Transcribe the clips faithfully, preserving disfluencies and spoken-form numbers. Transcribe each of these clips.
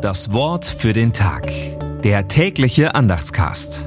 Das Wort für den Tag. Der tägliche Andachtscast.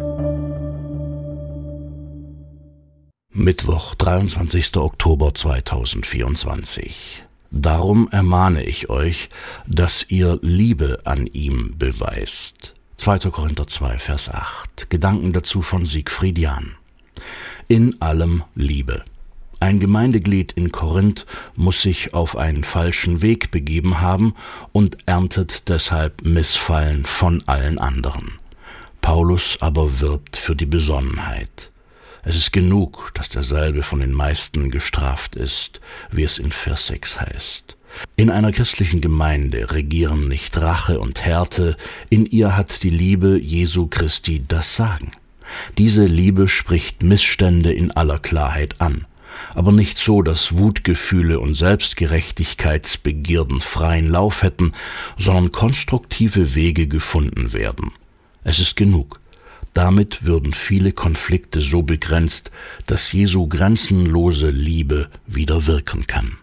Mittwoch, dreiundzwanzigster Oktober zweitausendvierundzwanzig. Darum ermahne ich euch, dass ihr Liebe an ihm beweist. zweiter Korinther zwei, Vers acht. Gedanken dazu von Siegfried Jahn. In allem Liebe. Ein Gemeindeglied in Korinth muss sich auf einen falschen Weg begeben haben und erntet deshalb Missfallen von allen anderen. Paulus aber wirbt für die Besonnenheit. Es ist genug, dass derselbe von den meisten gestraft ist, wie es in Vers sechs heißt. In einer christlichen Gemeinde regieren nicht Rache und Härte, in ihr hat die Liebe Jesu Christi das Sagen. Diese Liebe spricht Missstände in aller Klarheit an, aber nicht so, dass Wutgefühle und Selbstgerechtigkeitsbegierden freien Lauf hätten, sondern konstruktive Wege gefunden werden. Es ist genug. Damit würden viele Konflikte so begrenzt, dass Jesu grenzenlose Liebe wieder wirken kann.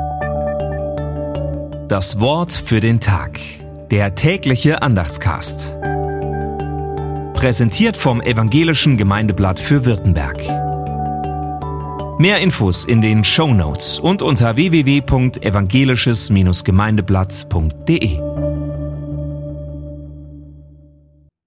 Das Wort für den Tag. Der tägliche Andachtscast. Präsentiert vom Evangelischen Gemeindeblatt für Württemberg. Mehr Infos in den Shownotes und unter w w w punkt evangelisches Gemeindeblatt punkt de.